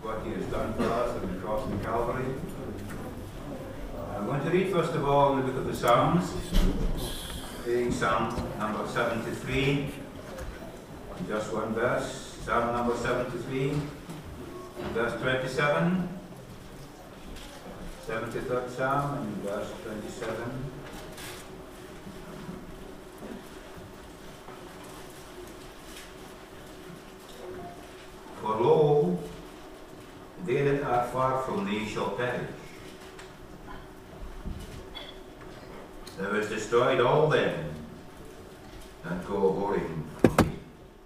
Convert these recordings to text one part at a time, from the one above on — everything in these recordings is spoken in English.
what he has done for us on the cross of Calvary. I'm going to read first of all the book of the Psalms, reading Psalm number 73, just one verse, Psalm number 73, verse 27, 73rd Psalm and verse 27. For lo, they that are far from thee shall perish. Thou hast destroyed all them that go whoring from thee.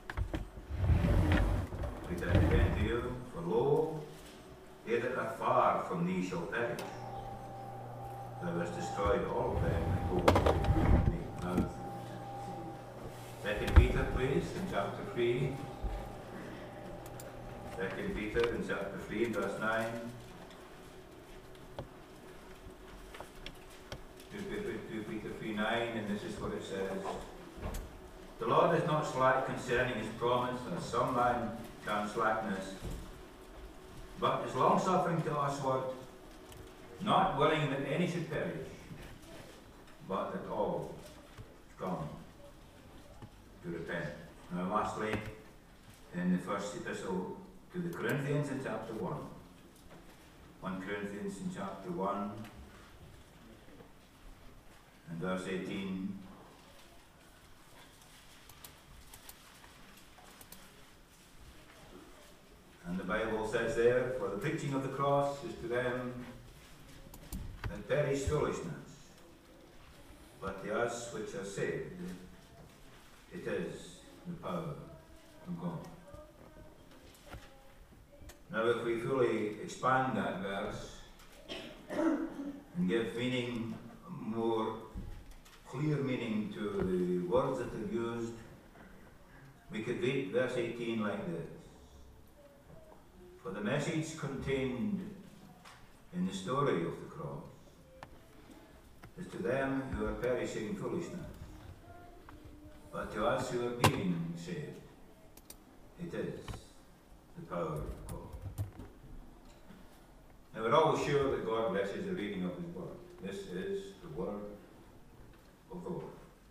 Read that again to you. For lo, they that are far from thee shall perish. Thou hast destroyed all them that go whoring from thee. Now, 2 Peter, please, in chapter 3. 2 Peter in chapter 3, verse 9. 2 Peter 3, 9, and this is what it says. The Lord is not slack concerning his promise, as some man can slackness, but is long-suffering to us what? Not willing that any should perish, but that all come to repent. Now lastly, in the first epistle to the Corinthians in chapter 1. 1 Corinthians in chapter 1 and verse 18. And the Bible says there, for the preaching of the cross is to them that perish foolishness, but to us which are saved, it is the power of God. Now if we fully expand that verse and give meaning, more clear meaning to the words that are used, we could read verse 18 like this. For the message contained in the story of the cross is to them who are perishing foolishness, but to us who are being saved, it is the power of God. Now we're always sure that God blesses the reading of his word. This is the word of the Lord.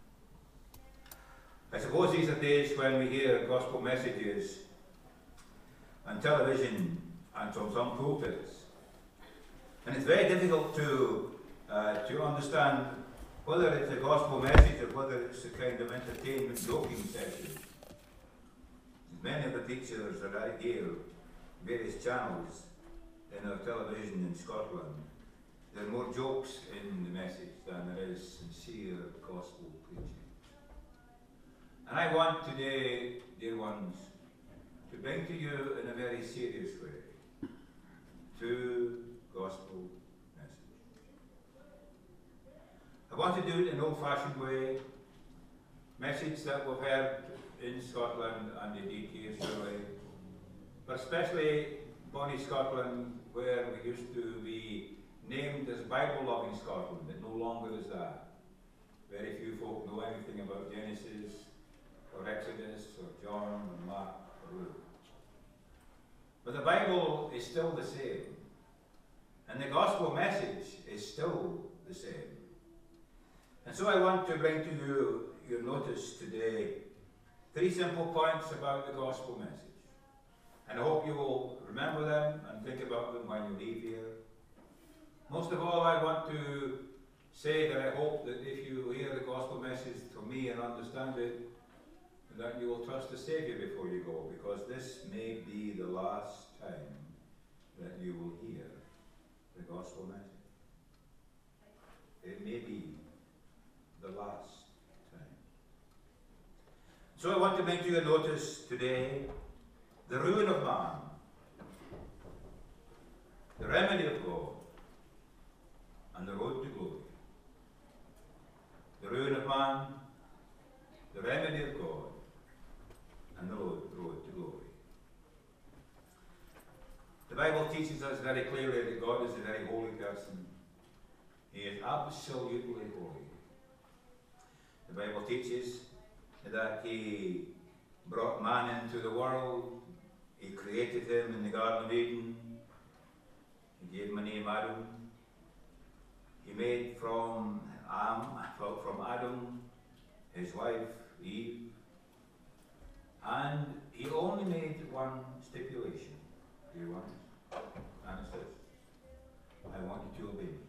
I suppose these are days when we hear gospel messages on television and from some pulpits, and it's very difficult to understand whether it's a gospel message or whether it's a kind of entertainment joking session. Many of the preachers that I hear, various channels in our television in Scotland, there are more jokes in the message than there is sincere gospel preaching. And I want today, dear ones, to bring to you in a very serious way two gospel messages. I want to do it in an old-fashioned way, message that we've heard in Scotland and indeed here surely, but especially Bonnie Scotland, where we used to be named as Bible-loving Scotland. It no longer is that. Very few folk know anything about Genesis or Exodus or John or Mark or Luke. But the Bible is still the same, and the gospel message is still the same. And so I want to bring to you your notice today three simple points about the gospel message. And I hope you will remember them and think about them when you leave here. Most of all, I want to say that I hope that if you hear the gospel message from me and understand it, that you will trust the Saviour before you go, because this may be the last time that you will hear the gospel message. It may be the last time. So I want to bring to your notice today the ruin of man, the remedy of God, and the road to glory. The ruin of man, the remedy of God, and the road to glory. The Bible teaches us very clearly that God is a very holy person. He is absolutely holy. The Bible teaches that he brought man into the world He created him in the Garden of Eden. He gave him a name, Adam. He made from Adam his wife, Eve. And he only made one stipulation. Do you want it? And it's this. I want you to obey me.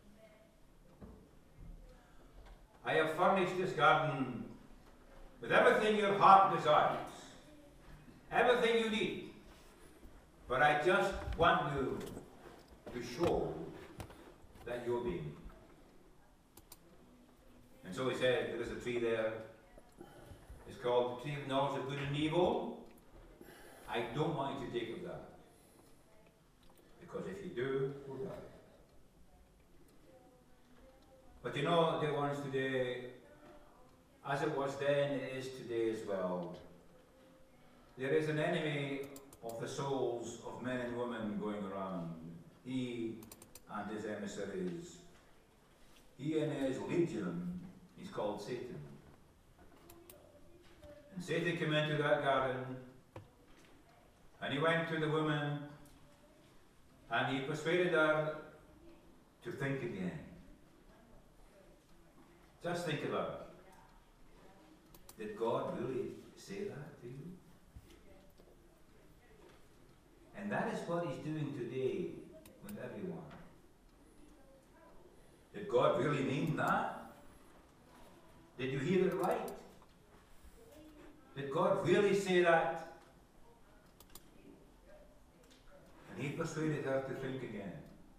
I have furnished this garden with everything your heart desires, everything you need. But I just want you to show that you obey me. And so he said, there is a tree there. It's called the tree of knowledge of good and evil. I don't want you to take of that. Because if you do, you'll die. But you know, dear ones, today, as it was then, it is today as well. There is an enemy of the souls of men and women going around. He and his emissaries. He and his legion, he's called Satan. And Satan came into that garden, and he went to the woman, and he persuaded her to think again. Just think about it. Did God really say that to you? And that is what he's doing today with everyone. Did God really mean that? Did you hear it right? Did God really say that? And he persuaded her to think again.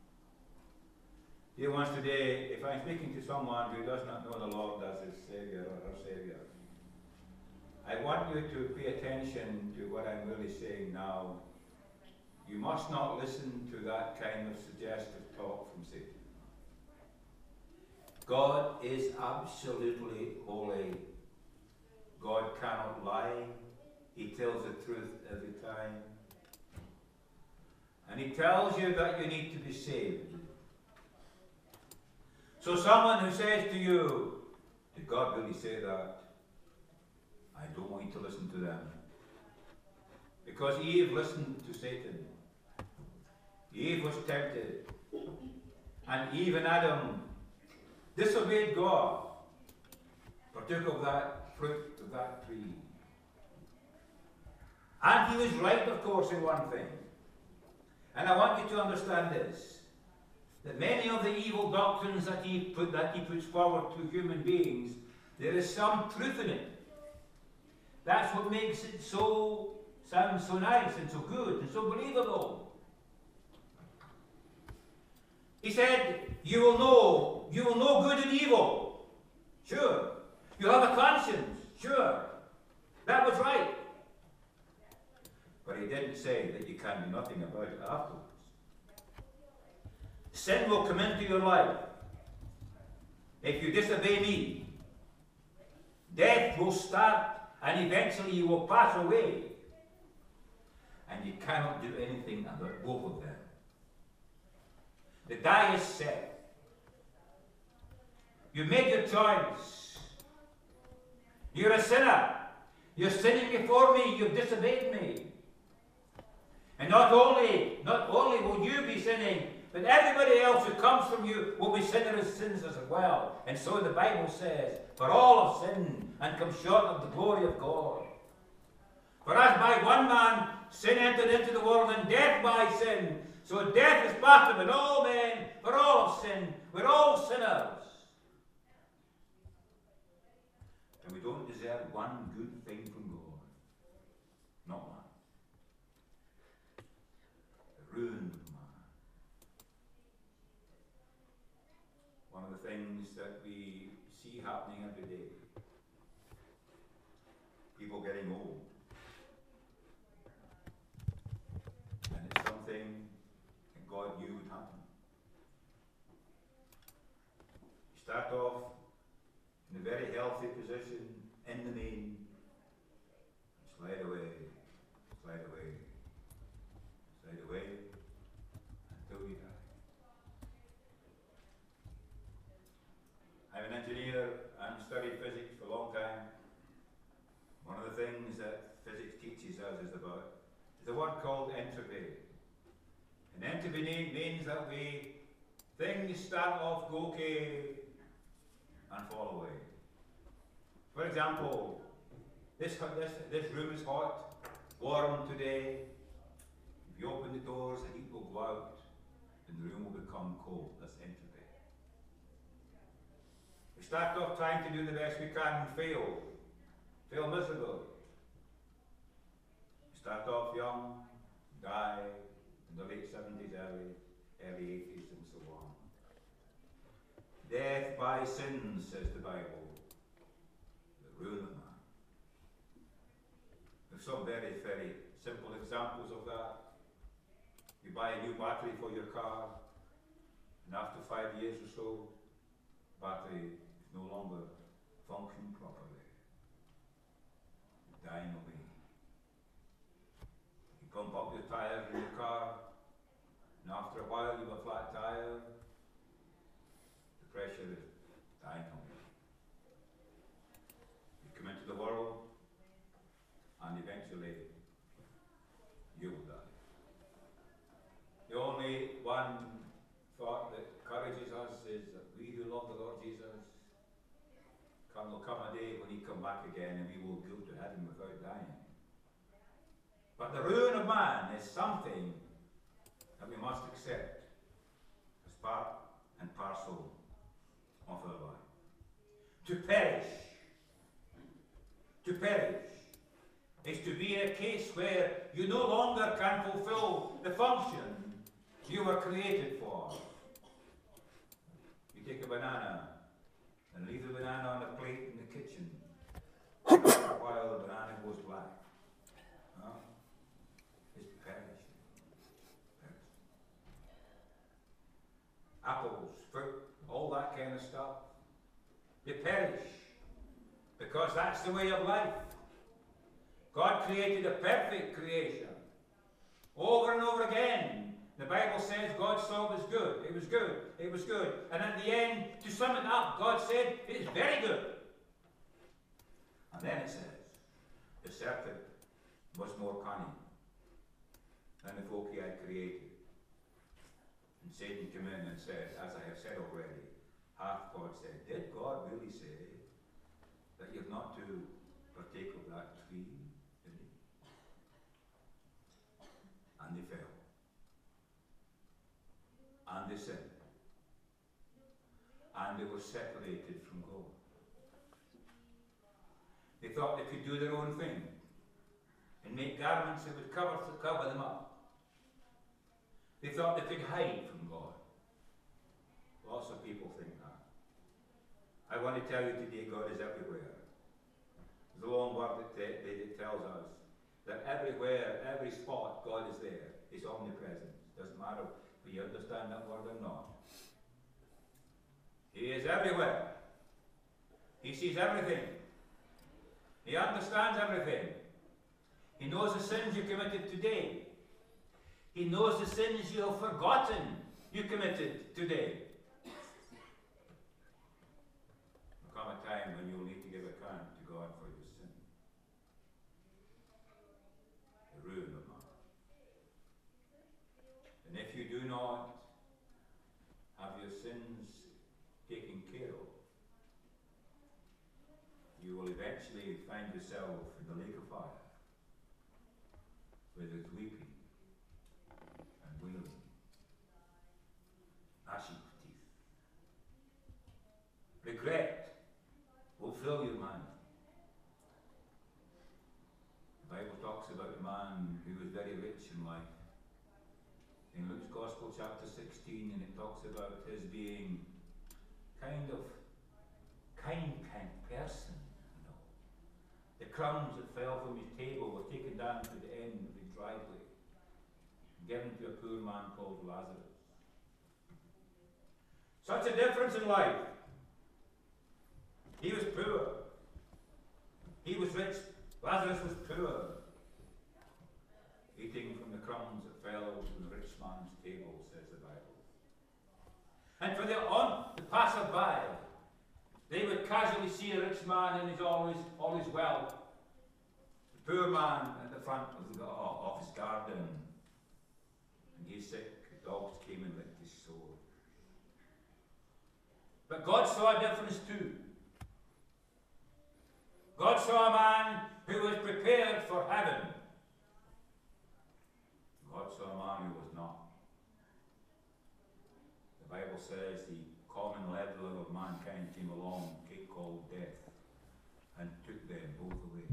Dear ones, today, if I'm speaking to someone who does not know the Lord as his Saviour or her Saviour, I want you to pay attention to what I'm really saying now. You must not listen to that kind of suggestive talk from Satan. God is absolutely holy. God cannot lie. He tells the truth every time. And he tells you that you need to be saved. So someone who says to you, did God really say that? I don't want you to listen to them. Because Eve listened to Satan. Eve was tempted. And Eve and Adam disobeyed God, partook of that fruit of that tree. And he was right, of course, in one thing. And I want you to understand this, that many of the evil doctrines that he puts forward to human beings, there is some truth in it. That's what makes it sound so nice and so good and so believable. He said, you will know good and evil. Sure. You have a conscience. Sure. That was right. But he didn't say that you can do nothing about it afterwards. Sin will come into your life. If you disobey me, death will start, and eventually you will pass away. And you cannot do anything about both of them. The die is set. You made your choice. You're a sinner. You're sinning before me. You've disobeyed me. And not only will you be sinning, but everybody else who comes from you will be sinners as well. And so the Bible says, for all have sinned and come short of the glory of God. For as by one man sin entered into the world, and death by sin, so death is passed upon all men, for all have sinned. We're all sinners. And we don't deserve one good thing from God. Not one. The ruin of man. One of the things that we see happening every day. People getting old. And it's something that God knew would happen. You start off in a very healthy position, in the main, slide away, slide away, slide away, until you die. I'm an engineer and studied physics for a long time. One of the things that physics teaches us is the word to be means that things start off okay and fall away. For example, this room is hot, warm today. If you open the doors, the heat will go out and the room will become cold. That's entropy. We start off trying to do the best we can and fail miserably. We start off young, die in the late 70s, early 80s, and so on. Death by sin, says the Bible, the ruin of man. There's some very, very simple examples of that. You buy a new battery for your car, and after 5 years or so, the battery is no longer functioning properly. It's dying away. You pump up your tyres in your car, and after a while you have a flat tyre. The pressure is dying away. You come into the world, and eventually you will die. The only one thought that encourages us is that we who love the Lord Jesus, will come a day when he come back again and we will go to heaven without dying. But the ruin of man is something that we must accept as part and parcel of our life. To perish is to be in a case where you no longer can fulfill the function you were created for. You take a banana and leave the banana on a plate in the kitchen. After a while the banana goes black. It's perishing. Apples, fruit, all that kind of stuff. They perish because that's the way of life. God created a perfect creation. Over and over again, the Bible says God saw it was good. It was good. It was good. And at the end, to sum it up, God said, it is very good. And then it says, the serpent was more cunning than the folk he had created. And Satan came in and said, as I have said already, hath God said, did God really say that you're not to partake of that tree? Did he? And they fell. And they sinned. And they were separated from God. They thought they could do their own thing and make garments that would cover them up. They thought they could hide from God. Lots of people think that. I want to tell you today, God is everywhere. There's a long word that tells us that everywhere, every spot, God is there. He's omnipresent. Doesn't matter if you understand that word or not. He is everywhere. He sees everything. He understands everything. He knows the sins you committed today. He knows the sins you have forgotten you committed today. There'll come a time when you'll need to give account to God for your sin. The ruin of man. And if you do not have your sins taken care of, you will eventually find yourself in the lake of fire, where there's weeping and wailing, gnashing of teeth. Regret will fill your mind. The Bible talks about a man who was very rich in life. In Luke's Gospel, chapter 16, and it talks about his being kind person, you know. The crumbs that fell from his table were taken down to the end of his driveway and given to a poor man called Lazarus. Such a difference in life. He was poor. He was rich. Lazarus was poor. Eating from the crumbs that fell from the rich man's table, says the Bible. And for the passer-by, they would casually see a rich man and he's all his wealth. The poor man at the front of his garden, and he's sick, the dog But God saw a difference too. God saw a man who was prepared for heaven. God saw a man who was not. The Bible says the common leveler of mankind came along, called death, and took them both away.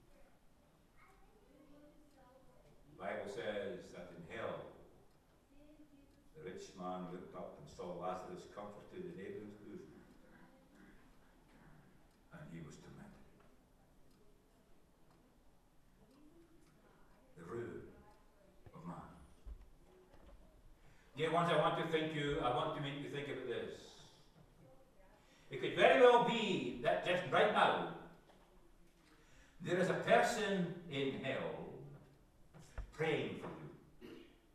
The Bible says that in hell, the rich man looked up and saw Lazarus comforted in Abraham's bosom, and he was tormented. The ruin of man. Dear ones, I want to make you think about this. It could very well be that just right now, there is a person in hell praying for you.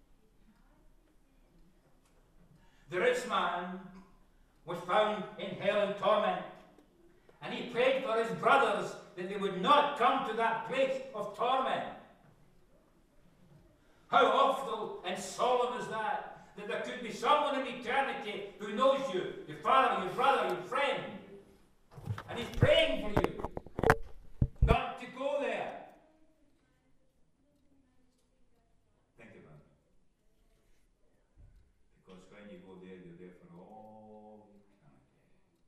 The rich man was found in hell in torment, and he prayed for his brothers that they would not come to that place of torment. How awful and solemn is that? That there could be someone in eternity who knows you, your father, your brother, your friend, and he's praying for you not to go there. Think about it. Because when you go there, you're there for all eternity.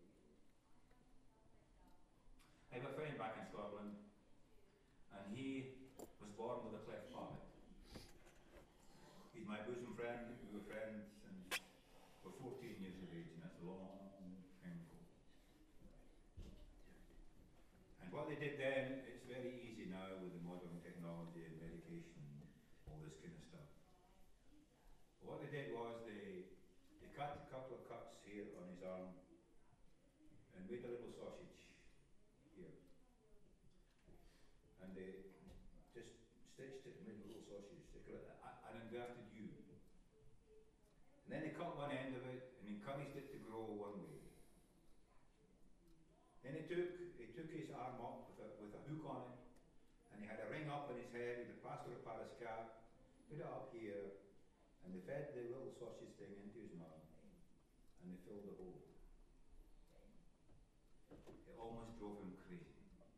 I have a friend back in Scotland, and he was born with a cleft palate. He's my bosom friend. We were friends since we're 14 years of age, and that's a long time ago. And what they did then, it's very easy now with the modern technology and medication, all this kind of stuff. But what they did was they cut a couple of cuts here on his arm and made a little sausage here. And they just stitched it and made a little sausage. They call it an inverted U. And then they cut one end of it and encouraged it to grow one way. Then he took his arm up with a hook on it, and he had a ring up on his head with a plaster of Paris cap, put it up here, and they fed the little sausage thing into his mouth, and they filled the hole. It almost drove him crazy.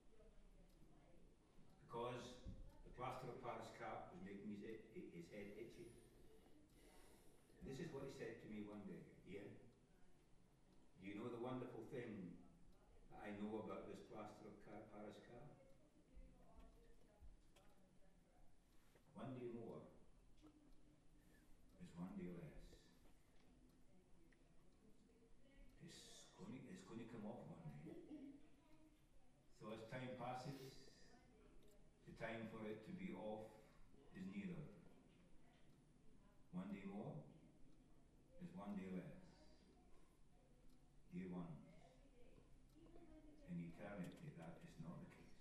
Because the plaster of Paris cap was making his head itchy. And this is what he said to me one day. Ian, do you know the wonderful thing that I know about this plaster of Paris cap? One day more is one day less. It's going to come off one day. So as time passes, the time for it to be off is nearer. One day more is one day less. Dear ones, in eternity that is not the case.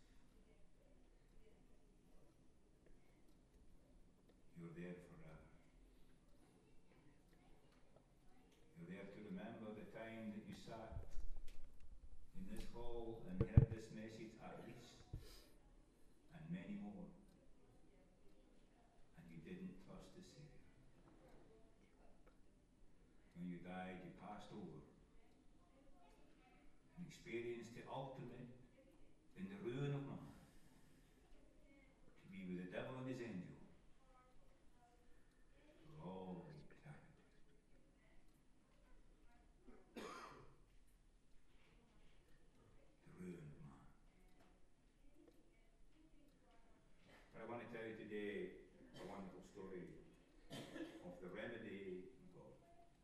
You're there forever. You're there to remember the time that you sat in this hall and heard this message at least, and many more, and you didn't trust the Saviour. When you died, you passed over and experienced the ultimate in the ruin of man, to be with the devil and his angel for all eternity. The ruin of man. But I want to tell you today a wonderful story of the remedy of God.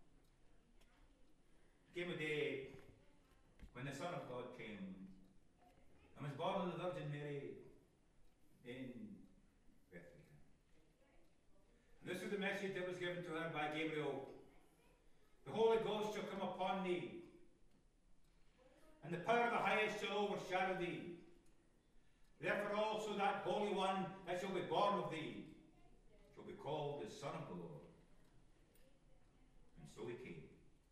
There came a day when the Son of God came and was born of the Virgin Mary in Bethlehem. And this was the message that was given to her by Gabriel. The Holy Ghost shall come upon thee, and the power of the highest shall overshadow thee. Therefore also that Holy One that shall be born of thee shall be called the Son of the Lord. And so he came.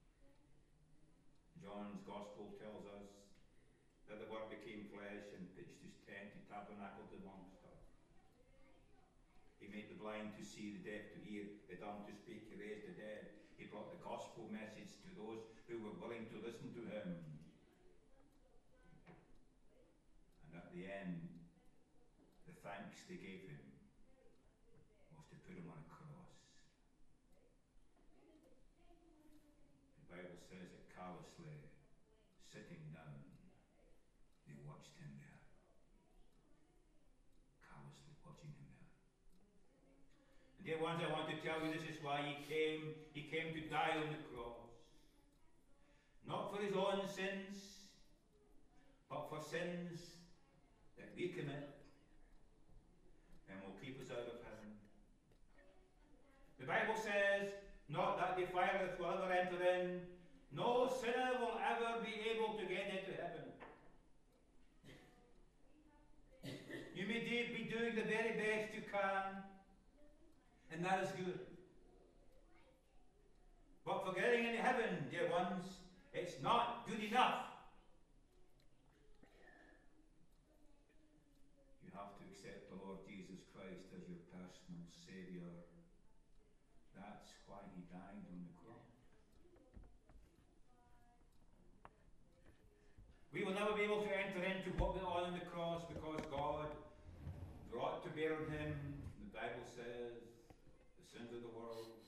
John's Gospel tells us that the Word became flesh and pitched his tent, he tabernacled amongst us. He made the blind to see, the deaf to hear, the dumb to speak, he raised the dead. He brought the gospel message to those who were willing to listen to him. And at the end, the thanks they gave him was to put him on a cross. The Bible says that callously, sitting down, they watched him there. Callously watching him there. And dear ones, I want to tell you this is why he came. He came to die on the cross. Not for his own sins, but for sins that we commit and will keep us out of heaven. The Bible says, not that defileth will ever enter in. No sinner will ever be able to get into heaven. You may be doing the very best you can, and that is good. But for getting into heaven, dear ones, it's not good enough. You have to accept the Lord Jesus Christ as your personal Saviour. That's why he died on the cross. We will never be able to enter into what went on the cross because God brought to bear on him, the Bible says, the sins of the world.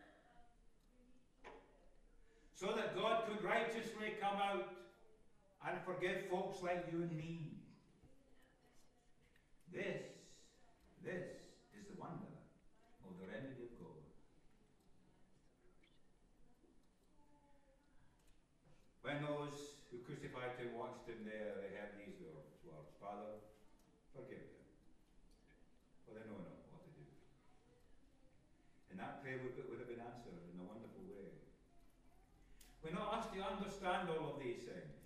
So that God could righteously come out and forgive folks like you and me. This is the wonder of the remedy of God. When those who crucified him watched him there, they heard these words, Father, forgive them, for they know not what to do. And that prayer would have been answered in a wonderful way. We're not asked to understand all of these things.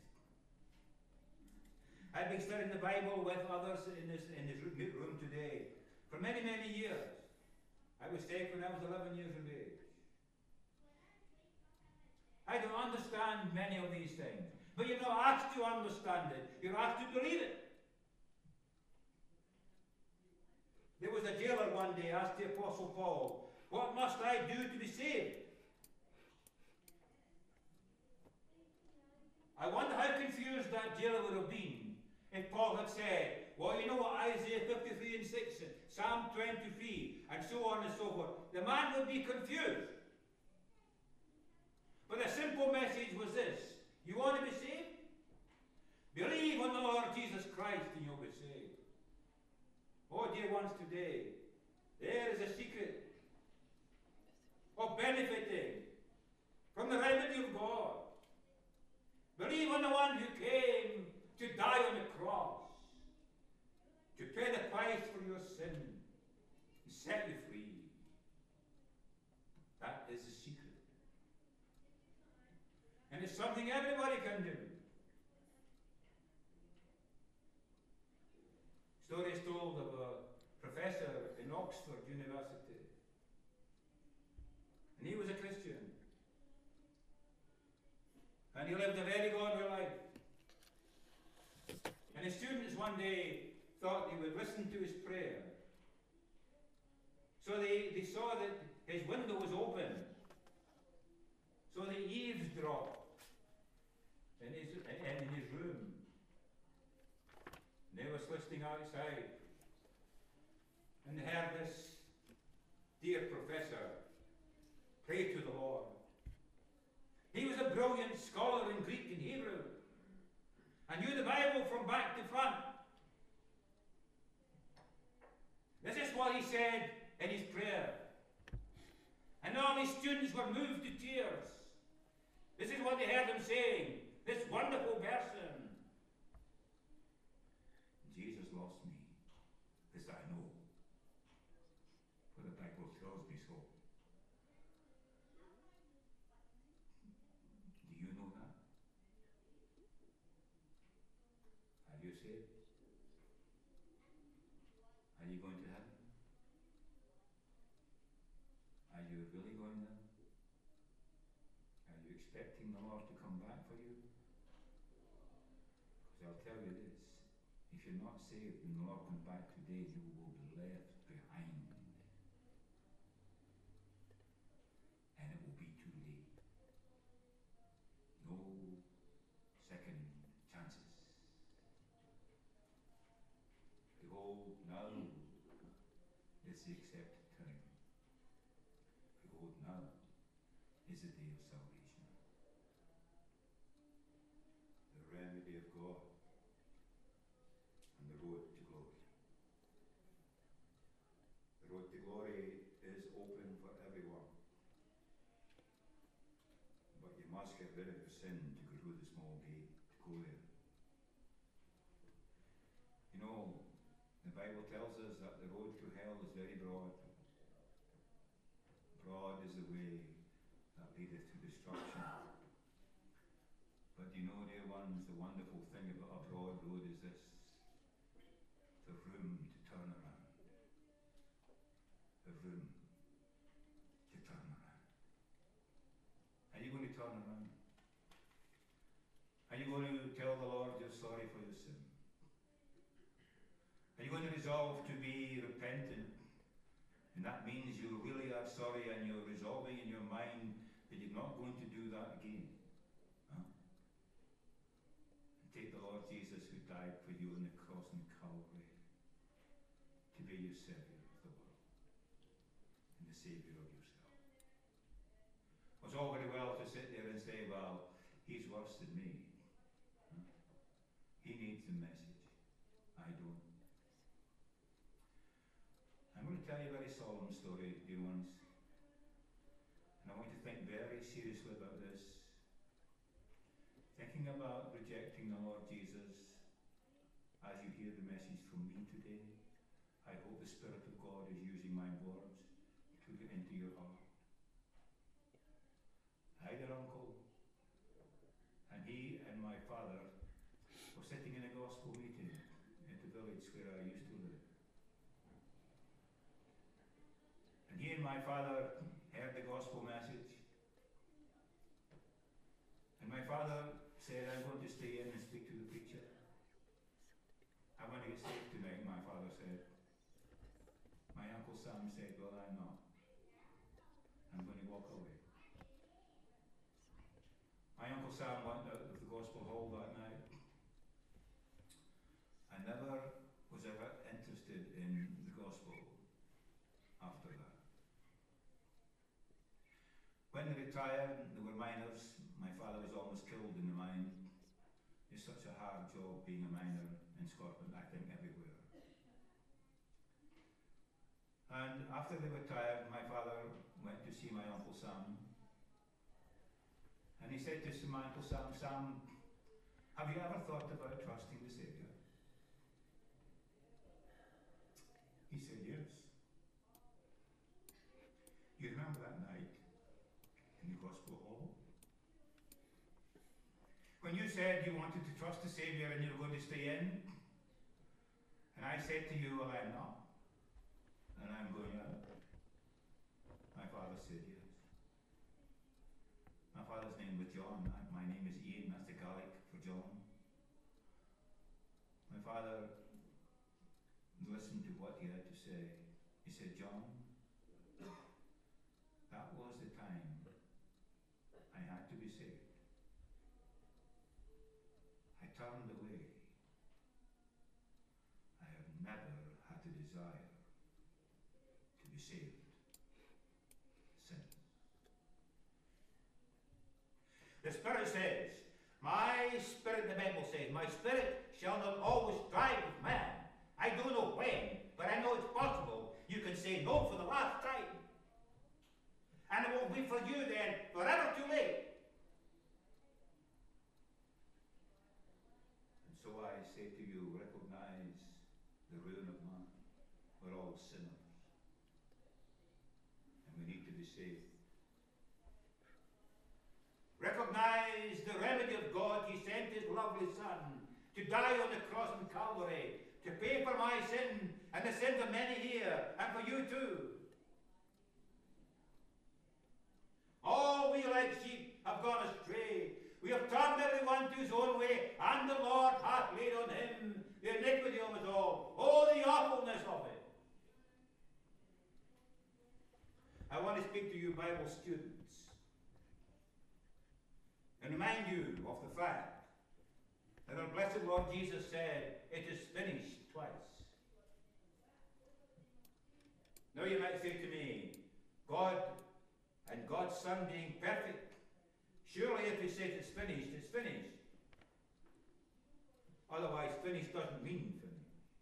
I've been studying the Bible with others in this room today for many, many years. I was saved when I was 11 years of age. I don't understand many of these things. But you're not asked to understand it. You're asked to believe it. There was a jailer one day asked the Apostle Paul, what must I do to be saved? I wonder how confused that jailer would have been if Paul had said, well, you know what Isaiah 53 and 6 said, Psalm 23, and so on and so forth. The man would be confused. But the simple message was this. You want to be saved? Believe on the Lord Jesus Christ and you'll be saved. Oh, dear ones, today, there is a secret of benefiting from the remedy of God. Believe on the one who came to die on the cross, to pay the price for your sin and set you free. That is the secret. And it's something everybody can do. Story is told of a professor in Oxford University. And he was a Christian. And he lived a very godly life. And his students one day thought they would listen to his prayer. So they saw that his window was open. So they eavesdropped in his room. And they was listening outside. And they heard this dear professor pray to the Lord. He was a brilliant scholar in Greek and Hebrew and knew the Bible from back to front. This is what he said in his prayer. And all his students were moved to tears. This is what they heard him saying. This wonderful person. Jesus loves me. This I know. For the Bible tells me so. Do you know that? Are you saved? Are you going to heaven? Are you really going there? Are you expecting the Lord to come back for you? Because I'll tell you this, if you're not saved and the Lord comes back today, you will be left behind. And it will be too now is the accepted time. Behold, now is the day of salvation. The remedy of God and the road to glory. The road to glory is open for everyone. But you must get rid of your sin to go through the small gate to go there. You know, the Bible tells us that the road to hell is very broad. Broad is the way that leadeth to destruction. But you know, dear ones, the wonderful thing about a broad road is this: the room to turn around. The room to turn around. Are you going to turn around? Are you going to tell the Lord you're sorry for your sin? Are you going to resolve to be repentant? And that means you really are sorry and you're resolving in your mind that you're not going to do that again. Huh? And take the Lord Jesus, who died for you on the cross in Calvary, to be your Saviour of the world and the Saviour of yourself. It's all very well to sit there and say, well, he's worse than me. Huh? He needs the message. I don't. I'm going to tell you a very solemn story, dear ones. And I want you to think very seriously about this. Thinking about rejecting the Lord Jesus as you hear the message from me today, I hope the Spirit of God is using my words to get into your heart. I had an uncle, and he and my father were sitting in a gospel meeting at the village where I used to live. And he and my father heard the gospel message. And my father said, I'm going to stay in and speak to the preacher. I want to get saved tonight, my father said. My Uncle Sam said, well, I'm not. I'm going to walk away. My Uncle Sam went out of the gospel hall that night and never was ever interested in the gospel after that. When they retired, they were miners. My father was almost killed in the mine. It's such a hard job being a miner in Scotland, I think everywhere. And after they retired, my father went to see my Uncle Sam. And he said to my Uncle Sam, Sam, have you ever thought about trusting the Saviour? He said, yes. You remember that night in the gospel hall? When you said you wanted to trust the Saviour and you were going to stay in, and I said to you, well, I'm not, and I'm going out. My father said yes. My father's name was John. My name is Ian. That's the Gaelic for John. My father listened to what he had to say. He said, John, that was the time I had to be saved. I turned away. I have never had a desire to be saved since. The Spirit says, my spirit, the Bible says, my spirit shall not always strive with man. I don't know when, but I know it's possible. You can say no for the last time. And it won't be for you then forever too late. And so I say to you, recognize the ruin of man. We're all sinners. And we need to be saved. Recognize the remedy of God. He sent his lovely Son to die on the cross in Calvary, to pay for my sin and the sins of many here, and for you too. All we like sheep have gone astray. We have turned everyone to his own way, and the Lord hath laid on him the iniquity of us all. Oh, the awfulness of it. I want to speak to you Bible students and remind you of the fact that our blessed Lord Jesus said, it is finished twice. Now you might say to me, God and God's Son being perfect, surely if he says it's finished, it's finished. Otherwise, finished doesn't mean finished.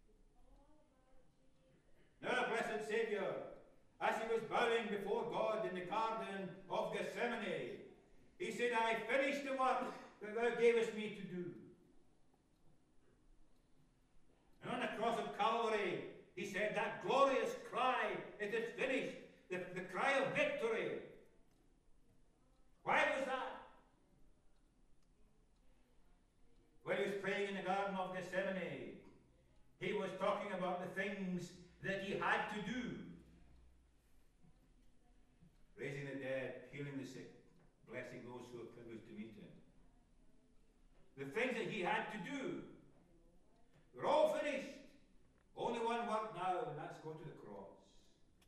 Now, blessed Saviour, as he was bowing before God in the Garden of Gethsemane, he said, I finished the work that thou gavest me to do. And on the cross of Calvary, he said that glorious cry, it is finished, the cry of victory. Why was that? When he was praying in the Garden of Gethsemane, he was talking about the things that he had to do. Raising the dead, healing the sick, blessing those who are privileged to meet him. The things that he had to do were all finished. Only one work now, and that's go to the cross.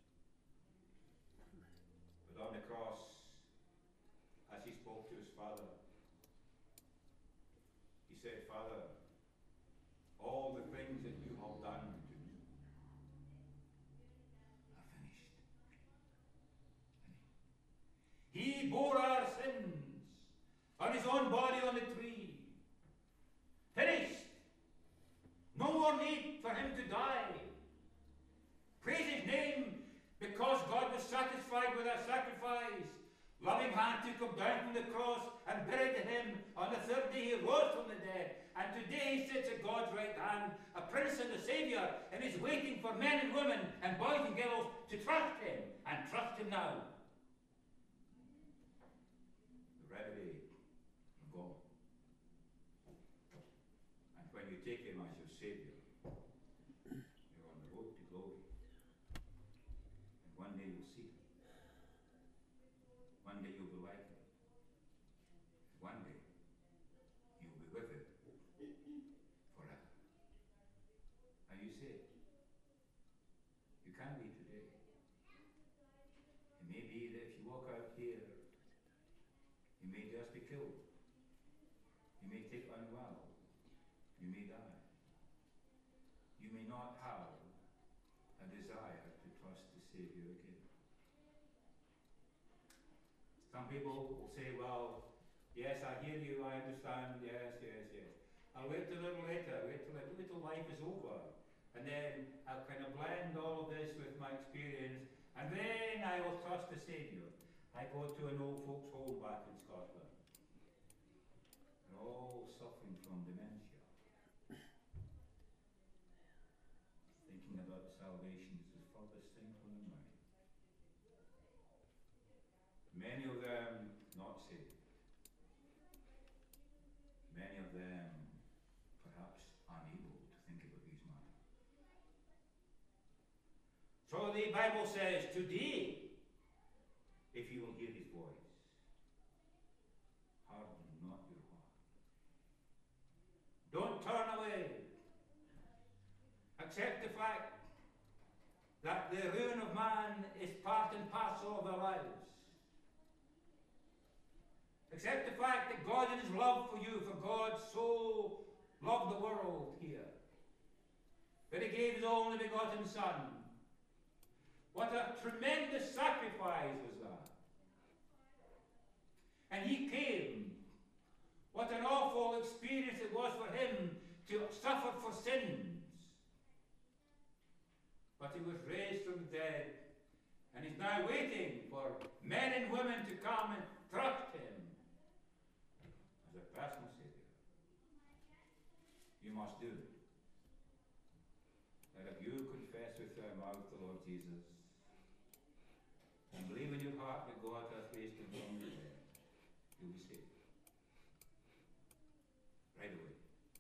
But on the cross, as he spoke to his Father, he said, Father, all the things that you have done to me are finished. He bore our sins on his own body on the tree. Finished. No more need for him to die. Praise his name, because God was satisfied with our sacrifice. Loving hand took him down from the cross and buried him. On the third day he rose from the dead. And today he sits at God's right hand, a Prince and a Saviour, and is waiting for men and women and boys and girls to trust him, and trust him now. The remedy of God. And when you take him as your Saviour, you're on the road to glory. And one day you'll see him. One day you'll be like him. One day you'll be with him forever. Are you saved? You can be today. It may be that if you walk out here, you may just be killed. You may take unwell. You may die. You may not have a desire to trust the Saviour again. Some people will say, well, yes, I hear you, I understand, yes. I'll wait till a little later, wait till life is over. And then I'll kind of blend all of this with my experience, and then I will trust the Saviour. I go to an old folks' home back in Scotland. They're all suffering from dementia. Thinking about salvation is the furthest thing from their mind. Many of them not saved. Many of them perhaps unable to think about these matters. So the Bible says, today, if you will hear his voice, harden not your heart. Don't turn away. Accept the fact that the ruin of man is part and parcel of their lives. Accept the fact that God in his love for you, for God so loved the world here, that he gave his only begotten Son. What a tremendous sacrifice was that. And he came. What an awful experience it was for him to suffer for sins. But he was raised from the dead, and he's now waiting for men and women to come and trust him as a personal Saviour. You must do it. That if you confess with your mouth the Lord Jesus, and believe in your heart that God hath raised him from the dead, you'll be saved. Right away.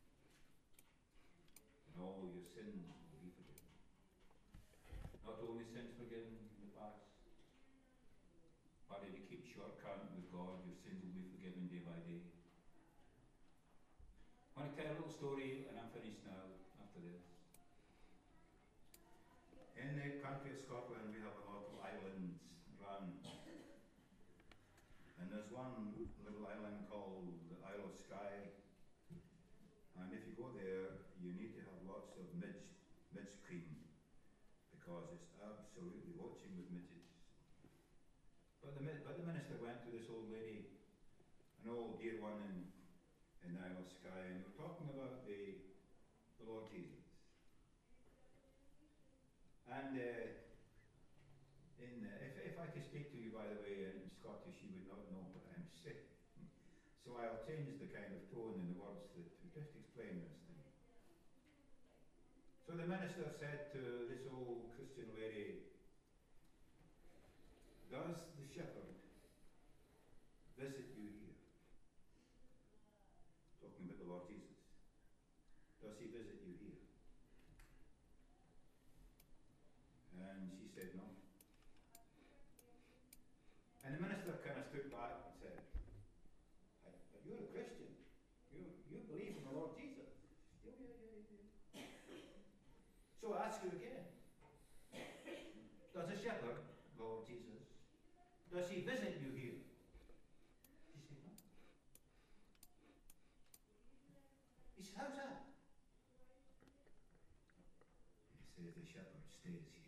And all your sins will be forgiven. Not only sins forgiven in the past, but if you keep short count with God, your sins will be forgiven day by day. I want to tell a little story, and I'm finished now after this. In the country of Scotland, we have a lot of islands run. And there's one little island called the Isle of Skye. And if you go there, you need to have lots of midge cream, because it's absolutely absolutely watching with midgets. But the minister went to this old lady, an old dear one in Isle of Skye, and they were talking about the Lord Jesus. And if I could speak to you, by the way, in Scottish, you would not know what I'm saying. So I'll change the kind of tone in the words that just explain this to you. So the minister said to this old Christian lady, does the shepherd visit you here? Talking about the Lord Jesus. Does he visit you here? And she said no. And the minister kind of stood back and said, you're a Christian. You believe in the Lord Jesus. Yeah. So I ask you again. Does the shepherd, Lord Jesus, does he visit you here? She said no. He said, how's that? He says, the shepherd stays here.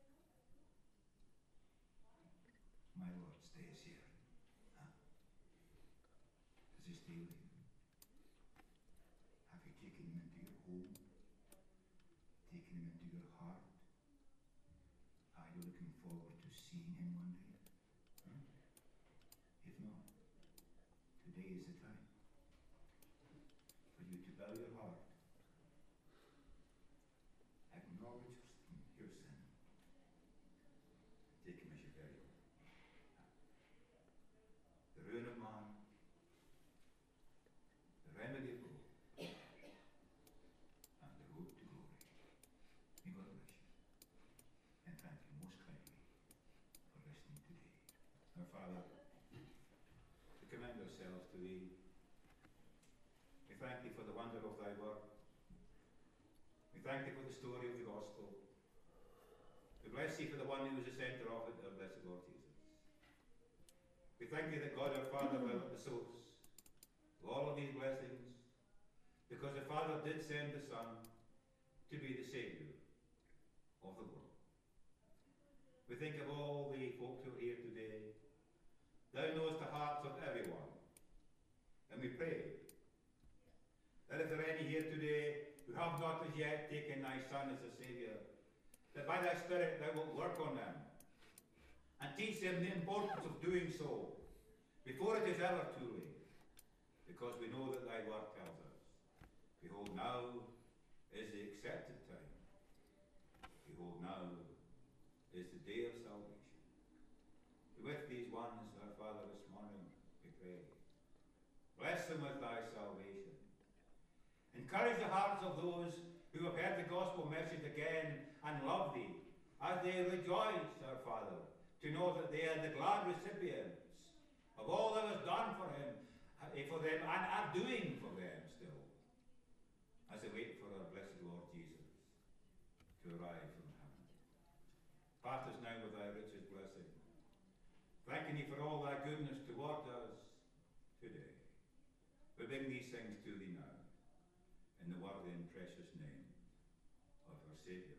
My Lord stays here. Huh? Does he stay with you? Have you taken him into your home? Taken him into your heart? Are you looking forward to seeing him one day? Huh? If not, today is the time for you to bow your heart, acknowledge your sin, take him as your very own. The ruin of man, the remedy of woe, and the road to glory. May God bless you. And thank you most kindly for listening today. Our Father, we commend ourselves to thee. We thank thee for the wonder of thy word. We thank thee for the story of the gospel. We bless thee for the one who was the centre of it, our blessed Lord Jesus. We thank thee that God our Father will the source of all of these blessings, because the Father did send the Son to be the Saviour of the world. We think of all the folk who are here today. Thou knowest the hearts of everyone. And we pray that if there are any here today who have not as yet taken thy Son as a Saviour, that by thy Spirit thou wilt work on them and teach them the importance of doing so before it is ever too late, because we know that thy word tells us, behold, now is the accepted time. Behold, now is the day of salvation. Be with these ones, our Father, this morning, we pray. Bless them with thy salvation. Encourage the hearts of those who have heard the gospel message again and love thee, as they rejoice, our Father, to know that they are the glad recipients of all that was done for them, and are doing for them still, as they wait for our blessed Lord Jesus to arrive from heaven. Part us now with thy richest blessing, thanking thee for all thy goodness toward us today. We bring these things to thee now, in the worthy and precious name of our Saviour.